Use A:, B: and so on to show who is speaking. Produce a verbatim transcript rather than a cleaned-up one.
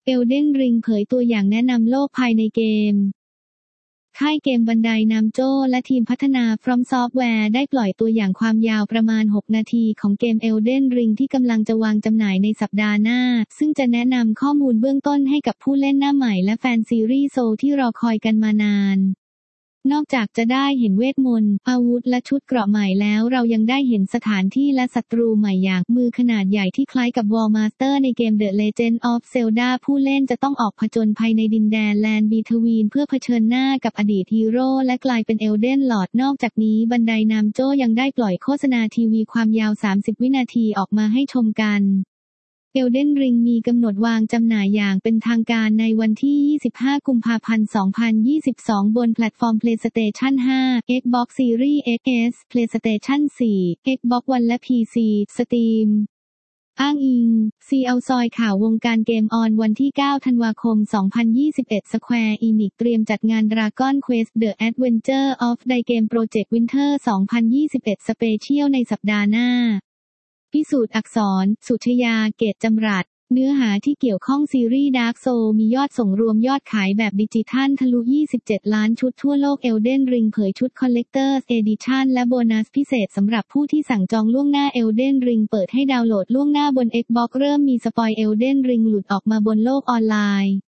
A: Elden Ring เผยตัวอย่างแนะนำโลกภายในเกมค่ายเกมบันไดนาโจและทีมพัฒนา From Software ได้ปล่อยตัวอย่างความยาวประมาณหกนาทีของเกม Elden Ring ที่กำลังจะวางจำหน่ายในสัปดาห์หน้าซึ่งจะแนะนำข้อมูลเบื้องต้นให้กับผู้เล่นหน้าใหม่และแฟนซีรีส์โซลที่รอคอยกันมานานนอกจากจะได้เห็นเวทมนต์อาวุธและชุดเกราะใหม่แล้วเรายังได้เห็นสถานที่และศัตรูใหม่อย่างมือขนาดใหญ่ที่คล้ายกับ War Master ในเกม The Legend of Zelda ผู้เล่นจะต้องออกผจญภัยในดินแดน Land Between เพื่อเผชิญหน้ากับอดีตฮีโร่และกลายเป็น Elden Lord นอกจากนี้บันไดนามโจยังได้ปล่อยโฆษณาทีวีความยาวสามสิบวินาทีออกมาให้ชมกันElden Ring มีกำหนดวางจำหน่ายอย่างเป็นทางการในวันที่ยี่สิบห้ากุมภาพันธ์สองพันยี่สิบสองบนแพลตฟอร์ม PlayStation ห้า Xbox Series เอ็กซ์ เอส PlayStation สี่ Xbox One และ พี ซี Steam อ้างอิง ซี เอาซอยข่าววงการเกมออนวันที่เก้าธันวาคมสองพันยี่สิบเอ็ด Square Enix เตรียมจัดงาน Dragon Quest The Adventure of the Game Project Winter สองพันยี่สิบเอ็ด Special ในสัปดาห์หน้าพิสูจน์อักษร สุชยา เกตจำรัดเนื้อหาที่เกี่ยวข้องซีรีส์ Dark Souls มียอดส่งรวมยอดขายแบบดิจิทัลทะลุยี่สิบเจ็ดล้านชุดทั่วโลก Elden Ring เผยชุด Collector's Edition และโบนัสพิเศษสำหรับผู้ที่สั่งจองล่วงหน้า Elden Ring เปิดให้ดาวน์โหลดล่วงหน้าบน Xbox เริ่มมีสปอย Elden Ring หลุดออกมาบนโลกออนไลน์